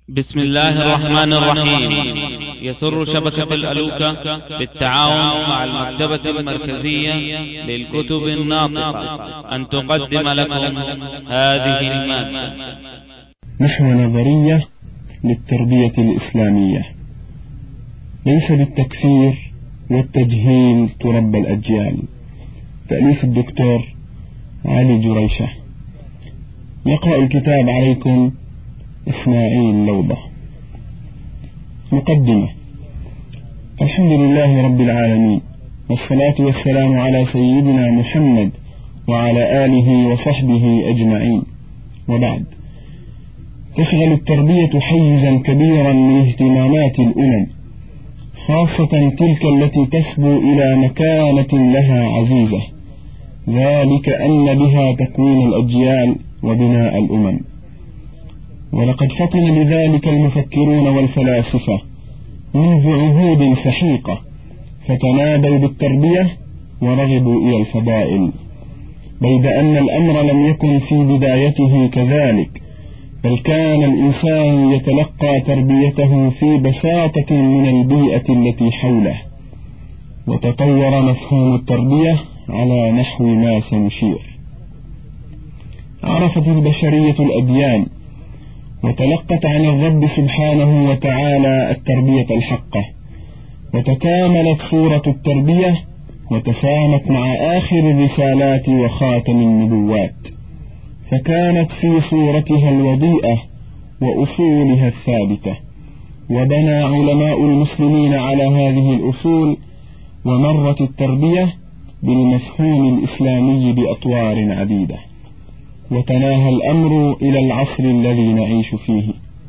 بسم الله الرحمن الرحيم. يسر شبكة الألوكة بالتعاون مع المكتبة المركزية للكتب الناطقة أن تقدم لكم هذه المادة. نحو نظرية للتربية الإسلامية. ليس بالتكفير والتجهيل تربى الأجيال. تأليف الدكتور علي جريشة. يقرأ الكتاب عليكم إسماعيل لوضة. مقدمة. الحمد لله رب العالمين، والصلاة والسلام على سيدنا محمد وعلى آله وصحبه أجمعين، وبعد. تشغل التربية حيزا كبيرا من اهتمامات الأمم، خاصة تلك التي تسبو إلى مكانة لها عزيزة، ذلك أن بها تكوين الأجيال وبناء الأمم. ولقد فطن لذلك المفكرون والفلاسفة منذ عهود سحيقة، فتنادوا بالتربية ورغبوا إلى الفضائل، بيد أن الأمر لم يكن في بدايته كذلك، بل كان الإنسان يتلقى تربيته في بساطة من البيئة التي حوله. وتطور مفهوم التربية على نحو ما سنشير. عرفت البشرية الأديان، وتلقت عن الرب سبحانه وتعالى التربية الحقة، وتكاملت صورة التربية وتسامت مع آخر الرسالات وخاتم النبوات، فكانت في صورتها الوضيئة وأصولها الثابتة. وبنى علماء المسلمين على هذه الأصول، ومرت التربية بالمفهوم الإسلامي بأطوار عديدة، وتناهى الأمر إلى العصر الذي نعيش فيه.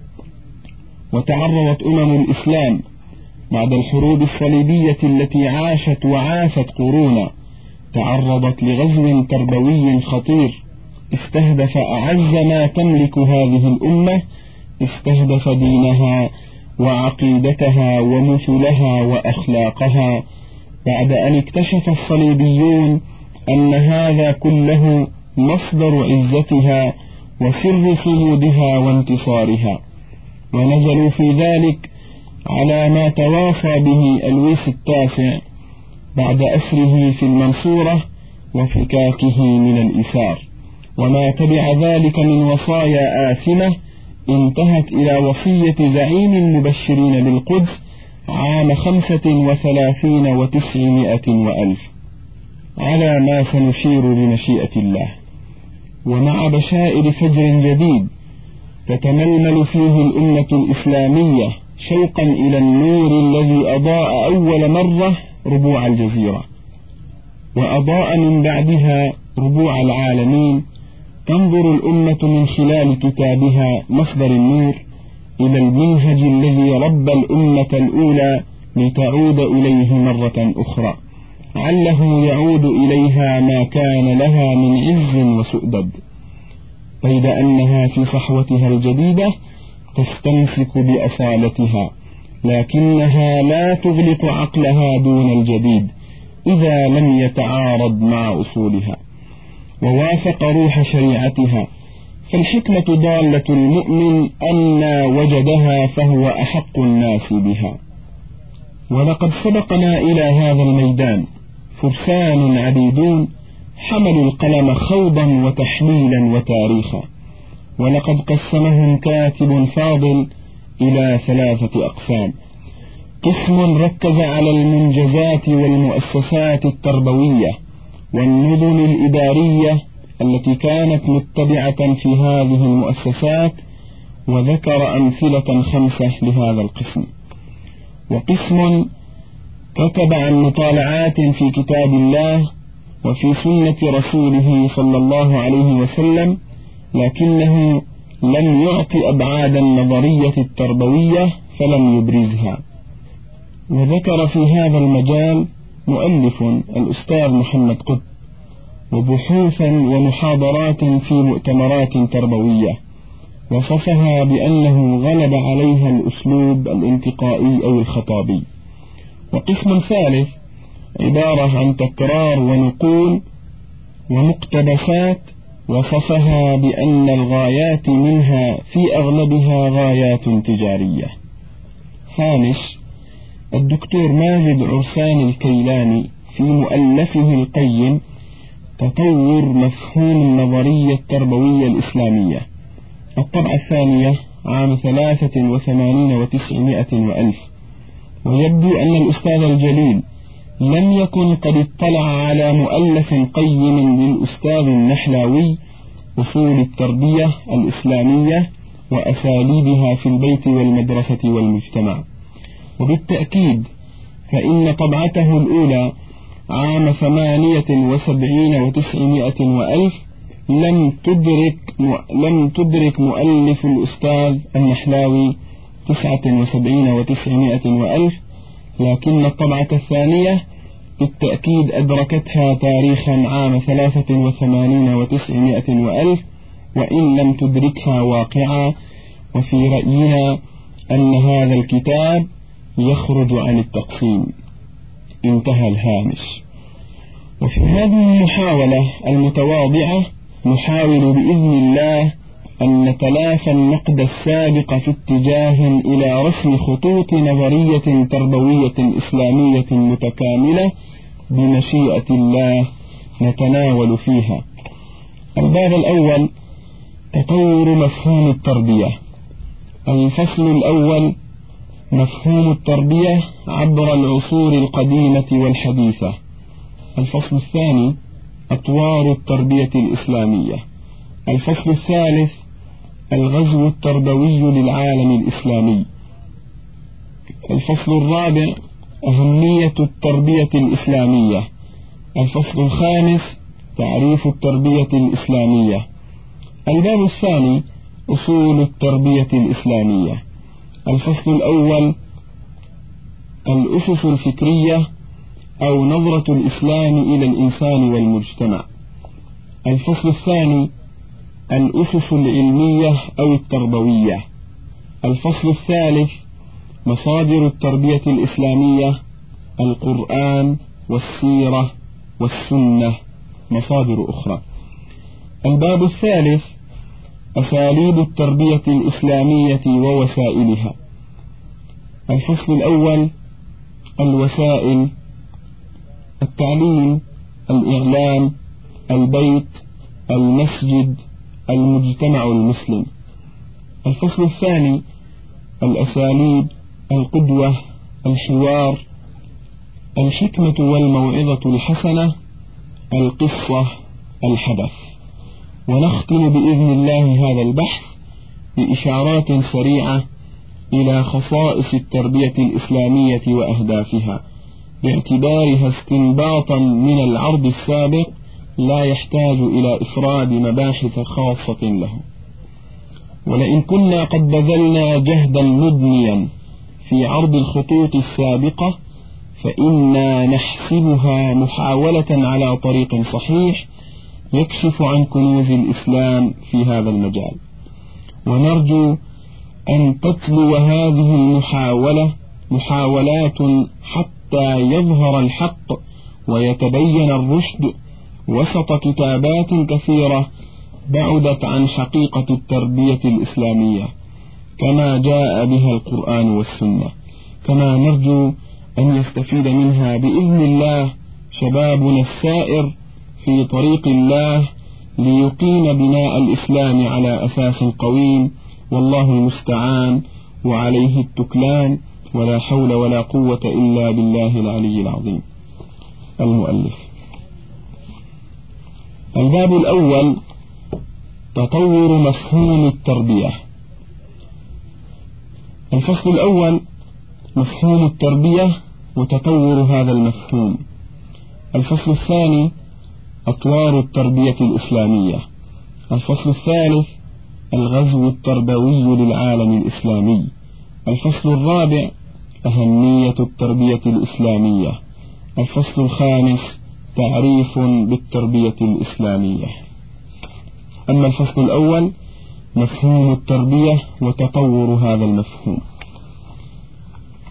وتعرضت الإسلام بعد الحروب الصليبية التي عاشت وعافت قرونا، تعرضت لغزو تربوي خطير استهدف أعز ما تملك هذه الأمة، استهدف دينها وعقيدتها ومثلها وأخلاقها، بعد أن اكتشف الصليبيون أن هذا كله مصدر عزتها وسر صمودها وانتصارها، ونزلوا في ذلك على ما تواصى به لويس التاسع بعد أسره في المنصورة وفكاكه من الإثار، وما تبع ذلك من وصايا آثمة انتهت إلى وصية زعيم المبشرين بالقدس عام 35 و900 وألف، على ما سنشير بمشيئة الله. ومع بشائر فجر جديد تتململ فيه الأمة الإسلامية شوقا إلى النور الذي أضاء أول مرة ربوع الجزيرة، وأضاء من بعدها ربوع العالمين. تنظر الأمة من خلال كتابها مصدر النور إلى المنهج الذي ربى الأمة الأولى لتعود إليه مرة أخرى، عله يعود إليها ما كان لها من عز وسؤدد، بيد أنها في صحوتها الجديدة تستمسك بأصالتها، لكنها لا تغلق عقلها دون الجديد إذا لم يتعارض مع أصولها ووافق روح شريعتها. فالحكمة ضالة المؤمن أن وجدها فهو أحق الناس بها. ولقد سبقنا إلى هذا الميدان فرسان عديدون حملوا القلم خوضا وتحليلا وتاريخا، ولقد قسمهم كاتب فاضل إلى 3 أقسام: قسم ركز على المنجزات والمؤسسات التربوية والنظم الإدارية التي كانت متبعة في هذه المؤسسات، وذكر أمثلة 5 لهذا القسم. وقسم كتب عن مطالعات في كتاب الله وفي سنة رسوله صلى الله عليه وسلم، لكنه لم يعط أبعاد النظرية التربوية فلم يبرزها. وذكر في هذا المجال مؤلف الأستاذ محمد قطب، وبحوثا ومحاضرات في مؤتمرات تربوية، وصفها بأنه غلب عليها الأسلوب الانتقائي أو الخطابي. وقسم ثالث عبارة عن تكرار ونقول ومقتبسات وصفها بأن الغايات منها في أغلبها غايات تجارية. هامش: الدكتور ماجد عرسان الكيلاني في مؤلفه القيم تطور مفهوم النظرية التربوية الإسلامية، الطبعة الثانية عام 83 و900 وألف. ويبدو أن الأستاذ الجليل لم يكن قد اطلع على مؤلف قيم للأستاذ النحلاوي أصول التربية الإسلامية وأساليبها في البيت والمدرسة والمجتمع. وبالتأكيد فإن طبعته الأولى عام 78 و900 وألف لم تدرك مؤلف الأستاذ النحلاوي 79 و900 وألف، لكن الطبعة الثانية بالتأكيد أدركتها تاريخا عام 83 و900 وألف، وإن لم تدركها واقعا. وفي رأينا أن هذا الكتاب يخرج عن التقسيم. انتهى الهامش. وفي هذه المحاولة المتواضعة نحاول بإذن الله أن نتلافى النقد السابق في اتجاه إلى رسم خطوط نظرية تربوية إسلامية متكاملة بمشيئة الله نتناول فيها. الباب الأول: تطور مفهوم التربية. الفصل الأول: مفهوم التربية عبر العصور القديمة والحديثة. الفصل الثاني: أطوار التربية الإسلامية. الفصل الثالث: الغزو التربوي للعالم الإسلامي. الفصل الرابع: أهمية التربية الإسلامية. الفصل الخامس: تعريف التربية الإسلامية. الباب الثاني: أصول التربية الإسلامية. الفصل الأول: الأسس الفكرية أو نظرة الإسلام إلى الإنسان والمجتمع. الفصل الثاني: الأسس العلمية أو التربوية. الفصل الثالث: مصادر التربية الإسلامية: القرآن والسيرة والسنة، مصادر أخرى. الباب الثالث: أساليب التربية الإسلامية ووسائلها. الفصل الأول: الوسائل: التعليم، الإعلام، البيت، المسجد، المجتمع المسلم. الفصل الثاني: الأساليب، القدوة، الحوار، الحكمة والموعظة الحسنة، القصة، الحدث. ونختم بإذن الله هذا البحث بإشارات سريعة إلى خصائص التربية الإسلامية وأهدافها، باعتبارها استنباطا من العرض السابق لا يحتاج إلى إفراد مباحث خاصة له. ولئن كنا قد بذلنا جهدا مبنيا في عرض الخطوط السابقة فإنا نحسبها محاولة على طريق صحيح يكشف عن كنوز الإسلام في هذا المجال. ونرجو أن تتلو هذه المحاولة محاولات حتى يظهر الحق ويتبين الرشد وسط كتابات كثيرة بعدت عن حقيقة التربية الإسلامية كما جاء بها القرآن والسنة. كما نرجو أن يستفيد منها بإذن الله شبابنا السائر في طريق الله ليقيم بناء الإسلام على أساس قويم، والله المستعان وعليه التكلان، ولا حول ولا قوة إلا بالله العلي العظيم. المؤلف. الباب الأول: تطور مفهوم التربية. الفصل الأول: مفهوم التربية وتطور هذا المفهوم. الفصل الثاني: أطوار التربية الإسلامية. الفصل الثالث: الغزو التربوي للعالم الإسلامي. الفصل الرابع: أهمية التربية الإسلامية. الفصل الخامس: تعريف بالتربية الإسلامية. أما الفصل الأول: مفهوم التربية وتطور هذا المفهوم.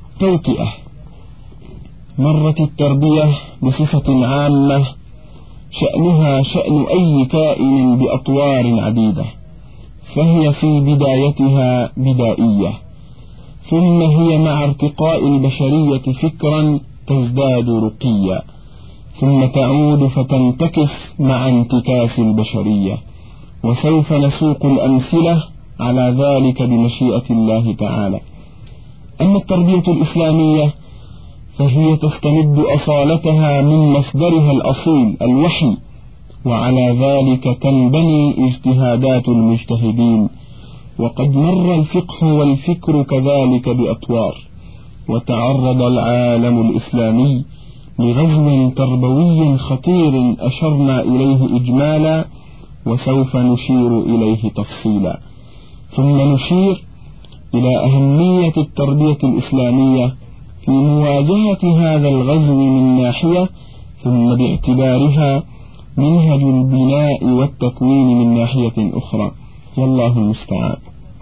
توطئة. مرت التربية بصفة عامة شأنها شأن أي كائن بأطوار عديدة، فهي في بدايتها بدائية، ثم هي مع ارتقاء البشرية فكرا تزداد رقيا، ثم تعود فتنتكس مع انتكاس البشرية، وسوف نسوق الأمثلة على ذلك بمشيئة الله تعالى. أما التربية الإسلامية فهي تستمد أصالتها من مصدرها الأصيل الوحي، وعلى ذلك تنبني اجتهادات المجتهدين. وقد مر الفقه والفكر كذلك بأطوار، وتعرض العالم الإسلامي لغزو تربوي خطير أشرنا إليه إجمالا، وسوف نشير إليه تفصيلا. ثم نشير إلى أهمية التربية الإسلامية في مواجهة هذا الغزو من ناحية، ثم باعتبارها منهج البناء والتكوين من ناحية أخرى، والله المستعان.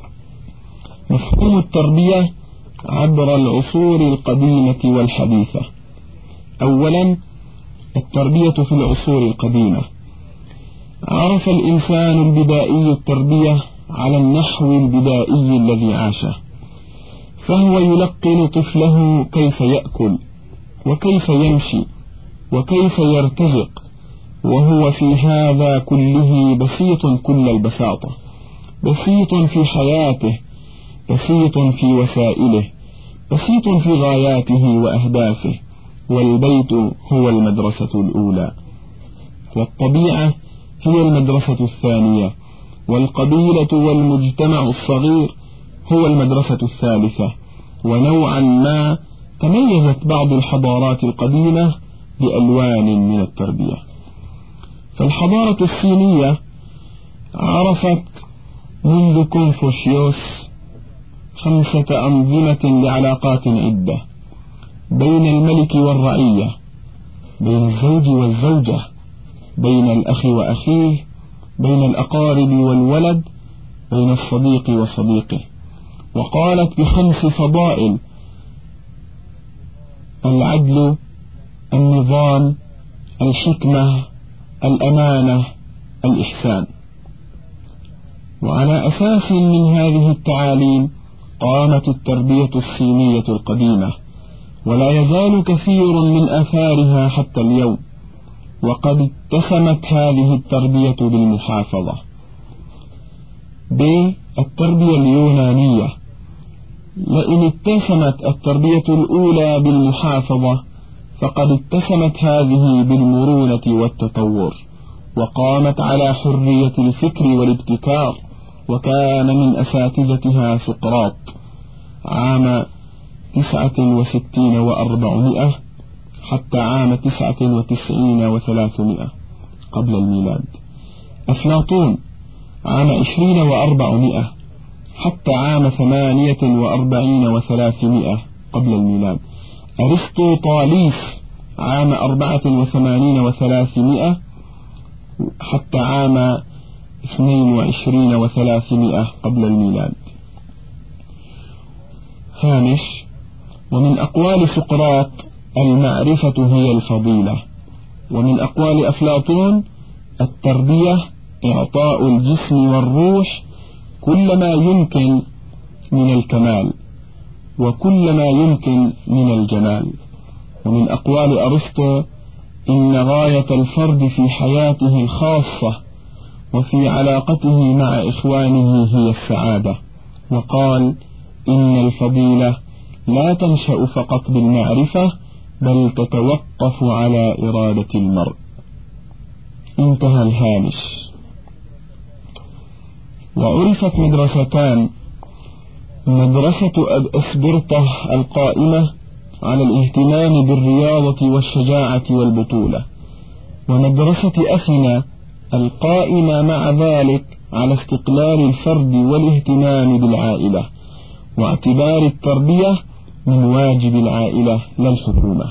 مفهوم التربية عبر العصور القديمة والحديثة. أولا، التربية في العصور القديمة. عرف الإنسان البدائي التربية على النحو البدائي الذي عاشه، فهو يلقن طفله كيف يأكل وكيف يمشي وكيف يرتزق، وهو في هذا كله بسيط كل البساطة، بسيط في حياته، بسيط في وسائله، بسيط في غاياته وأهدافه. والبيت هو المدرسة الأولى، والطبيعة هي المدرسة الثانية، والقبيلة والمجتمع الصغير هو المدرسة الثالثة. ونوعا ما تميزت بعض الحضارات القديمة بألوان من التربية. فالحضارة الصينية عرفت منذ كونفوشيوس 5 أنظمة لعلاقات عدة بين الملك والرعية، بين الزوج والزوجة، بين الأخ وأخيه، بين الأقارب والولد، بين الصديق وصديقه. وقالت ب5 فضائل: العدل، النظام، الحكمة، الأمانة، الإحسان. وعلى أساس من هذه التعاليم قامت التربية الصينية القديمة، ولا يزال كثير من آثارها حتى اليوم. وقد اتسمت هذه التربية بالمحافظة. بالتربية اليونانية، لئن اتسمت التربية الأولى بالمحافظة فقد اتسمت هذه بالمرونة والتطور، وقامت على حرية الفكر والابتكار. وكان من أساتذتها سقراط عام 69 و400 حتى عام 99 و300 قبل الميلاد. أفلاطون عام 20 و400 حتى عام 48 و300 قبل الميلاد. أرسطو طاليس عام 84 و300 حتى عام 22 و300 قبل الميلاد. هامش: ومن أقوال سقراط: المعرفة هي الفضيلة. ومن أقوال أفلاطون: التربية إعطاء الجسم والروح كل ما يمكن من الكمال وكل ما يمكن من الجمال. ومن أقوال أرسطو: إن غاية الفرد في حياته الخاصة وفي علاقته مع إخوانه هي السعادة. وقال: إن الفضيلة لا تنشأ فقط بالمعرفة بل تتوقف على إرادة المرء. انتهى الهامش. وعرفت مدرستان: مدرسة أسبرطة القائمة على الاهتمام بالرياضة والشجاعة والبطولة، ومدرسة أثينا القائمة مع ذلك على استقلال الفرد والاهتمام بالعائلة، واعتبار التربية من واجب العائلة لا الحكومة.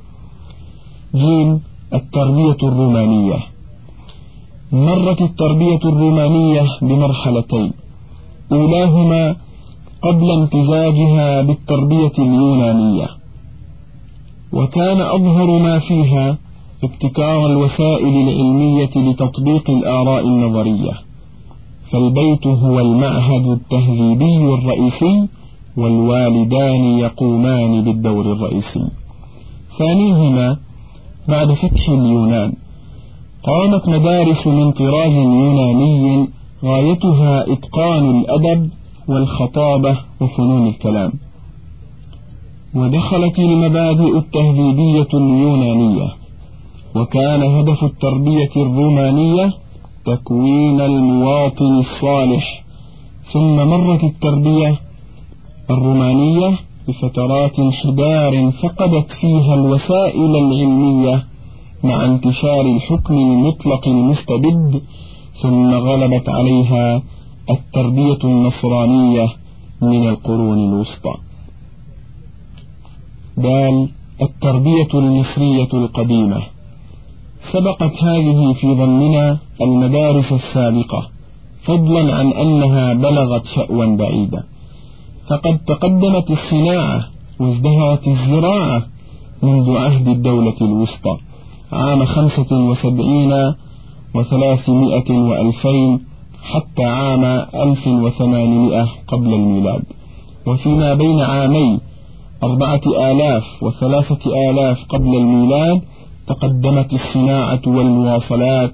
جيم: التربية الرومانية. مرت التربية الرومانية بمرحلتين، أولاهما قبل امتزاجها بالتربية اليونانية، وكان أظهر ما فيها ابتكار الوسائل العلمية لتطبيق الآراء النظرية، فالبيت هو المعهد التهذيبي الرئيسي، والوالدان يقومان بالدور الرئيسي. ثانيهما بعد فتح اليونان قامت مدارس من طراز يوناني غايتها إتقان الأدب والخطابة وفنون الكلام، ودخلت المبادئ التهذيبية اليونانية، وكان هدف التربية الرومانية تكوين المواطن الصالح. ثم مرت التربية الرومانية بفترات انحدار فقدت فيها الوسائل العلمية مع انتشار الحكم المطلق المستبد، ثم غلبت عليها التربية النصرانية من القرون الوسطى. التربية المصرية القديمة سبقت هذه في ضمننا المدارس السابقة، فضلا عن أنها بلغت شأوا بعيدا، فقد تقدمت الصناعة وازدهرت الزراعة منذ عهد الدولة الوسطى عام 75 و300 و2000 حتى عام 1800 قبل الميلاد، وفيما بين عامي 4000 و3000 قبل الميلاد تقدمت الصناعة والمواصلات،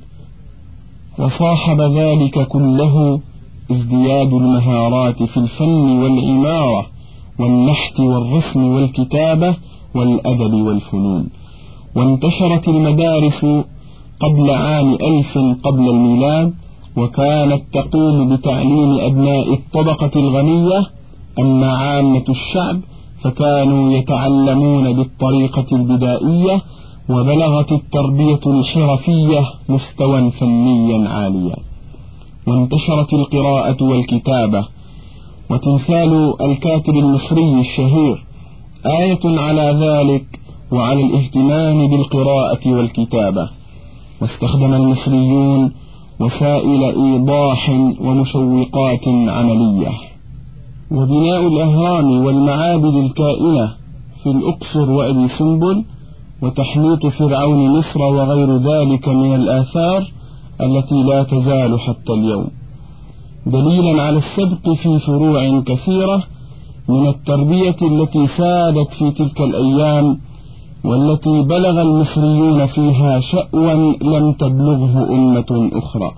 وصاحب ذلك كله ازدياد المهارات في الفن والعمارة والنحت والرسم والكتابة والأدب والفنون. وانتشرت المدارس قبل عام 1000 قبل الميلاد، وكانت تقوم بتعليم أبناء الطبقة الغنية، أما عامة الشعب فكانوا يتعلمون بالطريقة البدائية، وبلغت التربية الحرفية مستوى فنيا عاليا. وانتشرت القراءة والكتابة، وتمثال الكاتب المصري الشهير آية على ذلك وعلى الاهتمام بالقراءة والكتابة. واستخدم المصريون وسائل إيضاح ومشوقات عملية، وبناء الأهرام والمعابد الكائنة في الأقصر وأبي سمبل، وتحنيط فرعون مصر وغير ذلك من الآثار التي لا تزال حتى اليوم دليلا على السبق في فروع كثيرة من التربية التي سادت في تلك الأيام، والتي بلغ المصريون فيها شأوا لم تبلغه أمة أخرى.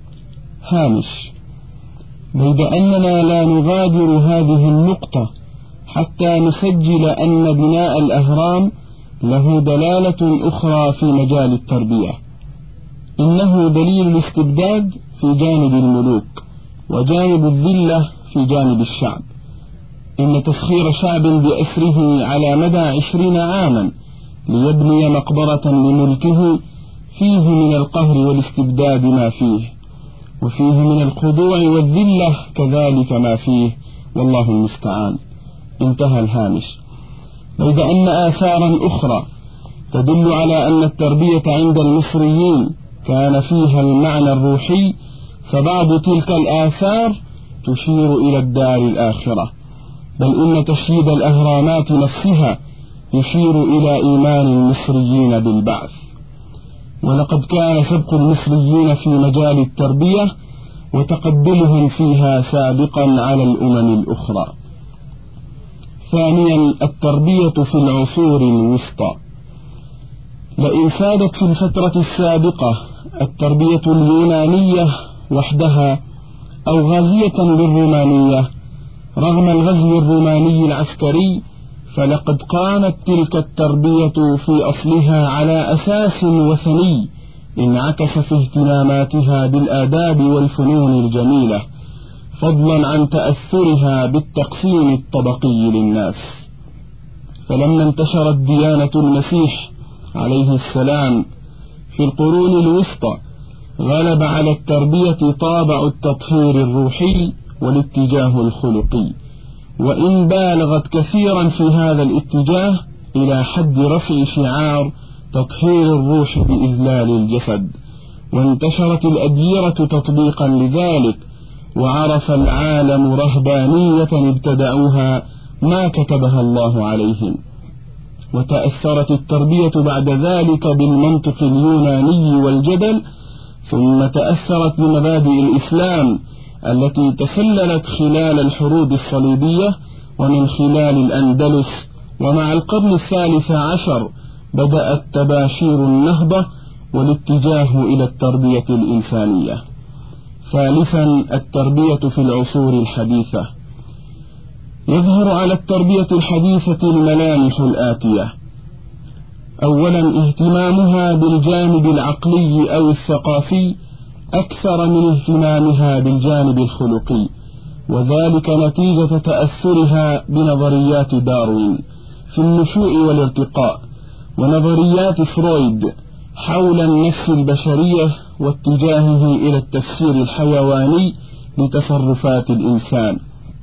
هامش: بيد أننا لا نغادر هذه النقطة حتى نسجل أن بناء الأهرام له دلالة أخرى في مجال التربية. إنه دليل الاستبداد في جانب الملوك، وجانب الذلة في جانب الشعب. إن تسخير شعب بأسره على مدى 20 عاما ليبني مقبرة لملكه فيه من القهر والاستبداد ما فيه، وفيه من الخضوع والذلة كذلك ما فيه، والله المستعان. انتهى الهامش. بيد أن آثارا أخرى تدل على أن التربية عند المصريين كان فيها المعنى الروحي، فبعض تلك الآثار تشير إلى الدار الآخرة، بل إن تشييد الأهرامات نفسها يشير إلى إيمان المصريين بالبعث. ولقد كان سبق المصريين في مجال التربية وتقدمهم فيها سابقا على الأمم الأخرى. ثانيا، التربية في العصور الوسطى. لئن سادت في الفترة السابقة التربية اليونانية وحدها أو غازية بالرومانية رغم الغزو الروماني العسكري، فلقد قامت تلك التربية في أصلها على أساس وثني انعكس في اهتماماتها بالآداب والفنون الجميلة، فضلا عن تأثرها بالتقسيم الطبقي للناس. فلما انتشرت ديانة المسيح عليه السلام في القرون الوسطى غلب على التربية طابع التطهير الروحي والاتجاه الخلقي، وإن بالغت كثيرا في هذا الاتجاه إلى حد رفع شعار تطهير الروح بإذلال الجسد. وانتشرت الأديرة تطبيقا لذلك، وعرف العالم رهبانية ابتدعوها ما كتبها الله عليهم، وتأثرت التربية بعد ذلك بالمنطق اليوناني والجدل، ثم تأثرت بمبادئ الإسلام التي تسللت خلال الحروب الصليبية ومن خلال الأندلس. ومع القرن 13 بدأت تباشير النهضة والاتجاه إلى التربية الإنسانية. ثالثا، التربية في العصور الحديثة. يظهر على التربية الحديثة الملامح الآتية: أولا، اهتمامها بالجانب العقلي أو الثقافي أكثر من اهتمامها بالجانب الخلقي، وذلك نتيجة تأثرها بنظريات داروين في النشوء والارتقاء، ونظريات فرويد حول النفس البشرية واتجاهه إلى التفسير الحيواني لتصرفات الإنسان،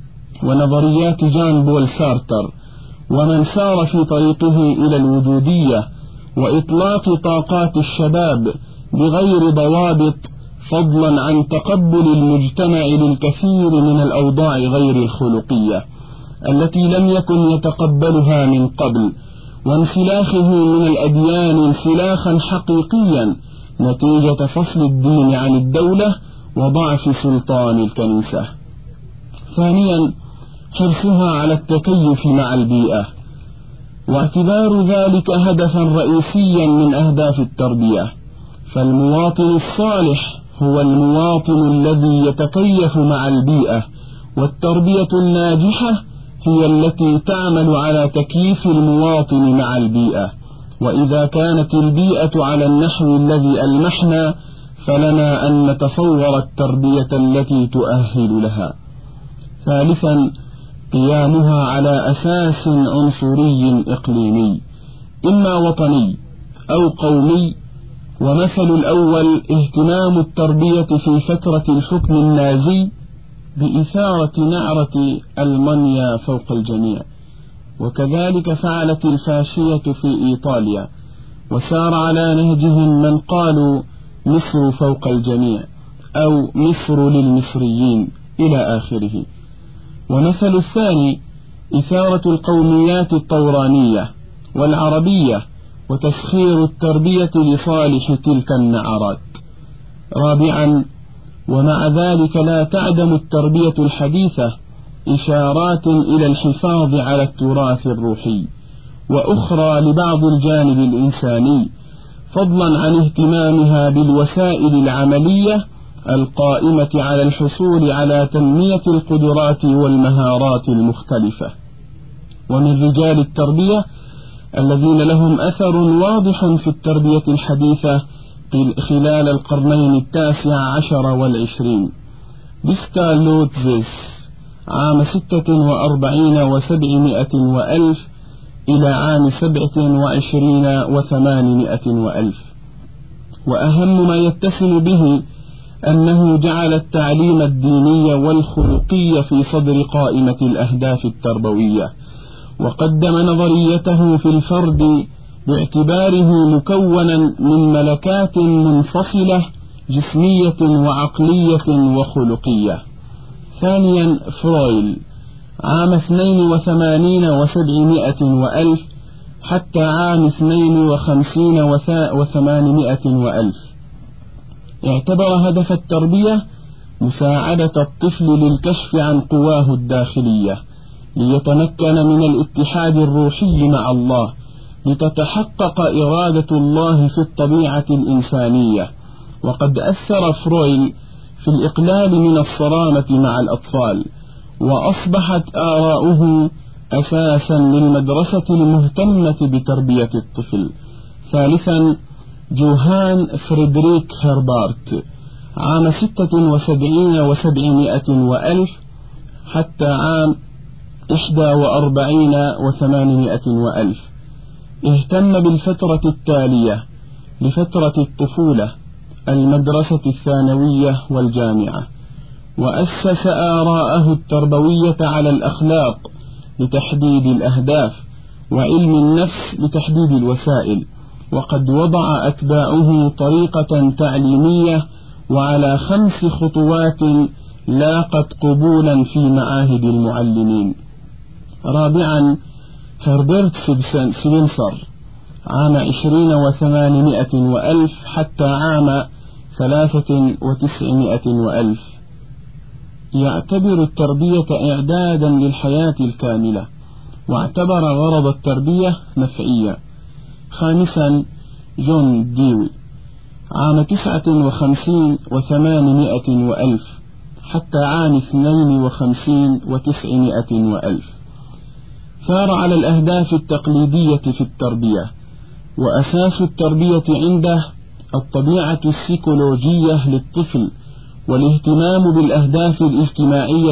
ونظريات جان بول سارتر ومن سار في طريقه إلى الوجودية وإطلاق طاقات الشباب بغير ضوابط، فضلا عن تقبل المجتمع للكثير من الأوضاع غير الخلقية التي لم يكن يتقبلها من قبل، وانسلاخه من الأديان انسلاخا حقيقيا نتيجة فصل الدين عن الدولة وضعف سلطان الكنيسة. ثانيا، حرصها على التكيف مع البيئة، واعتبار ذلك هدفا رئيسيا من أهداف التربية، فالمواطن الصالح هو المواطن الذي يتكيف مع البيئة، والتربية الناجحة هي التي تعمل على تكييف المواطن مع البيئة. وإذا كانت البيئة على النحو الذي ألمحنا فلنا أن نتصور التربية التي تؤهل لها. ثالثا، قيامها على أساس عنصري إقليمي إما وطني أو قومي. ومثل الأول اهتمام التربية في فترة الحكم النازي بإثارة نعرة ألمانيا فوق الجميع، وكذلك فعلت الفاشية في إيطاليا، وسار على نهجهم من قالوا مصر فوق الجميع أو مصر للمصريين إلى آخره. ومثل الثاني إثارة القوميات الطورانية والعربية وتسخير التربية لصالح تلك النعرات. رابعا، ومع ذلك لا تعدم التربية الحديثة إشارات إلى الحفاظ على التراث الروحي وأخرى لبعض الجانب الإنساني، فضلا عن اهتمامها بالوسائل العملية القائمة على الحصول على تنمية القدرات والمهارات المختلفة. ومن رجال التربية الذين لهم أثر واضح في التربية الحديثة خلال القرنين 19 والعشرين: بيستالوتزيس عام 46 و700 وألف إلى عام 27 و800 وألف. وأهم ما يتسم به أنه جعل التعليم الديني والخلقي في صدر قائمة الأهداف التربوية، وقدم نظريته في الفرد باعتباره مكونا من ملكات منفصلة جسمية وعقلية وخلقية. ثانيا، فرويل عام 82 و700 وألف حتى عام 52 و800 وألف، اعتبر هدف التربية مساعدة الطفل للكشف عن قواه الداخلية ليتمكن من الاتحاد الروحي مع الله، لتتحقق إرادة الله في الطبيعة الإنسانية. وقد أثر فرويل في الإقلال من الصرامة مع الأطفال، وأصبحت آراؤه أساسا للمدرسة المهتمة بتربية الطفل. ثالثا، جوهان فريدريك هربارت عام 76 و700 وألف حتى عام 41 و800 وألف، اهتم بالفترة التالية لفترة الطفولة، المدرسة الثانوية والجامعة، وأسس آراءه التربوية على الأخلاق لتحديد الأهداف، وعلم النفس لتحديد الوسائل. وقد وضع أتباعه طريقة تعليمية وعلى 5 خطوات لاقت قبولا في معاهد المعلمين. رابعا، هربرت سبنسر عام 20 و800 حتى عام 93 يعتبر التربية إعدادا للحياة الكاملة، واعتبر غرض التربية نفعية. 5 جون ديوي عام 59 و800 حتى عام 52 و900 ثار على الأهداف التقليدية في التربية، وأساس التربية عنده الطبيعة السيكولوجية للطفل والاهتمام بالأهداف الاجتماعية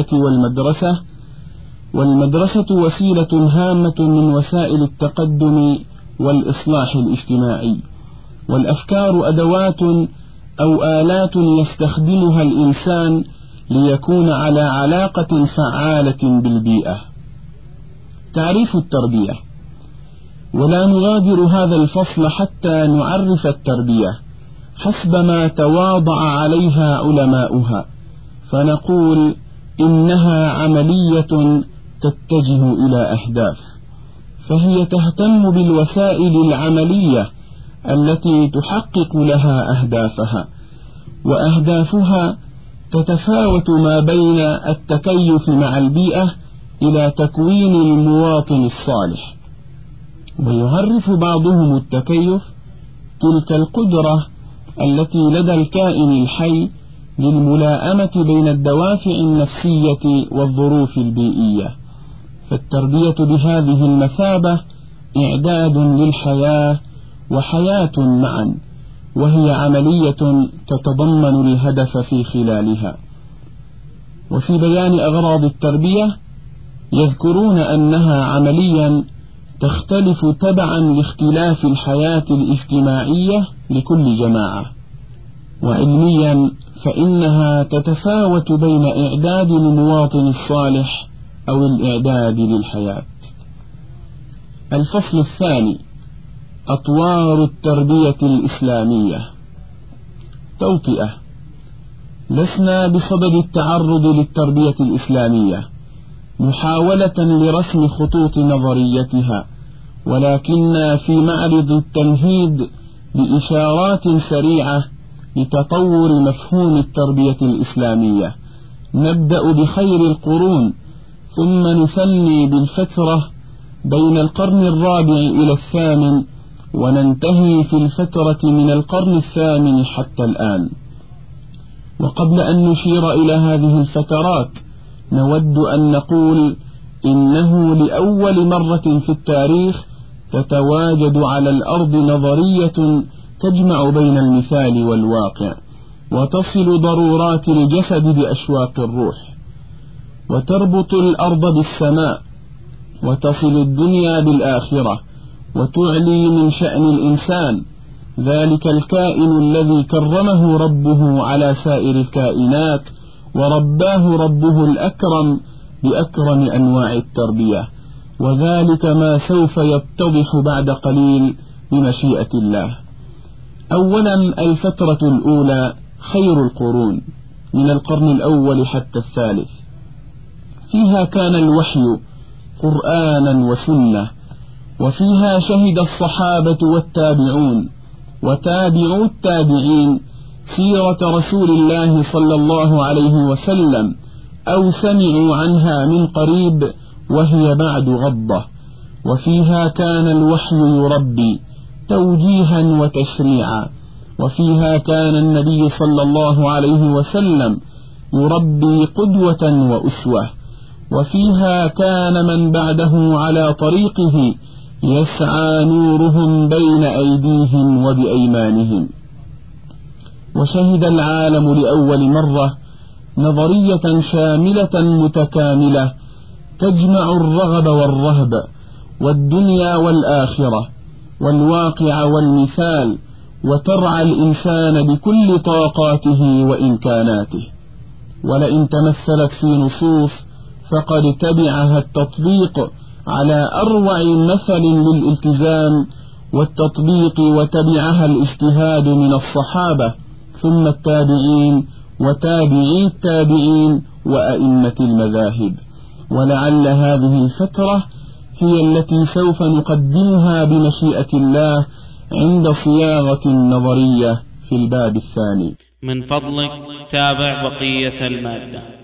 والمدرسة وسيلة هامة من وسائل التقدم والإصلاح الاجتماعي، والأفكار أدوات أو آلات يستخدمها الإنسان ليكون على علاقة فعالة بالبيئة. تعريف التربية. ولا نغادر هذا الفصل حتى نعرف التربية حسب ما تواضع عليها علماؤها، فنقول إنها عملية تتجه إلى أهداف، فهي تهتم بالوسائل العملية التي تحقق لها أهدافها، وأهدافها تتفاوت ما بين التكيف مع البيئة إلى تكوين المواطن الصالح. ويعرف بعضهم التكيف تلك القدرة التي لدى الكائن الحي للملائمة بين الدوافع النفسية والظروف البيئية. فالتربية بهذه المثابة إعداد للحياة وحياة معا، وهي عملية تتضمن الهدف في خلالها. وفي بيان أغراض التربية يذكرون أنها عمليا تختلف تبعا لاختلاف الحياة الاجتماعية لكل جماعة، وعلميا فإنها تتفاوت بين إعداد المواطن الصالح أو الإعداد للحياة. الفصل الثاني: أطوار التربية الإسلامية. توطئة. لسنا بصدد التعرض للتربية الإسلامية محاولة لرسم خطوط نظريتها، ولكننا في معرض التمهيد لإشارات سريعة لتطور مفهوم التربية الإسلامية. نبدأ بخير القرون، ثم نثني بالفترة بين القرن الرابع إلى 8، وننتهي في الفترة من القرن 8 حتى الآن. وقبل أن نشير إلى هذه الفترات نود أن نقول إنه لأول مرة في التاريخ تتواجد على الأرض نظرية تجمع بين المثال والواقع، وتصل ضرورات الجسد بأشواق الروح، وتربط الأرض بالسماء، وتصل الدنيا بالآخرة، وتعلي من شأن الإنسان، ذلك الكائن الذي كرمه ربه على سائر الكائنات، ورباه ربه الأكرم بأكرم أنواع التربية، وذلك ما سوف يتضح بعد قليل بمشيئة الله. أولا، الفترة الأولى خير القرون من القرن الأول حتى 3، فيها كان الوحي قرآنا وسنة، وفيها شهد الصحابة والتابعون وتابعوا التابعين سيرة رسول الله صلى الله عليه وسلم، أو سمعوا عنها من قريب وهي بعد غضة. وفيها كان الوحي يربي توجيها وتشريعا، وفيها كان النبي صلى الله عليه وسلم يربي قدوة وأسوة، وفيها كان من بعده على طريقه يسعى نورهم بين أيديهم وبأيمانهم. وشهد العالم لأول مرة نظرية شاملة متكاملة تجمع الرغب والرهب والدنيا والآخرة والواقع والمثال، وترعى الإنسان بكل طاقاته وإمكاناته. ولئن تمثلت في نصوص فقد تبعها التطبيق على أروع مثل للالتزام والتطبيق، وتبعها الاجتهاد من الصحابة ثم التابعين وتابعي التابعين وأئمة المذاهب. ولعل هذه الفترة هي التي سوف نقدمها بمشيئة الله عند صياغة النظرية في الباب الثاني. من فضلك تابع بقية المادة.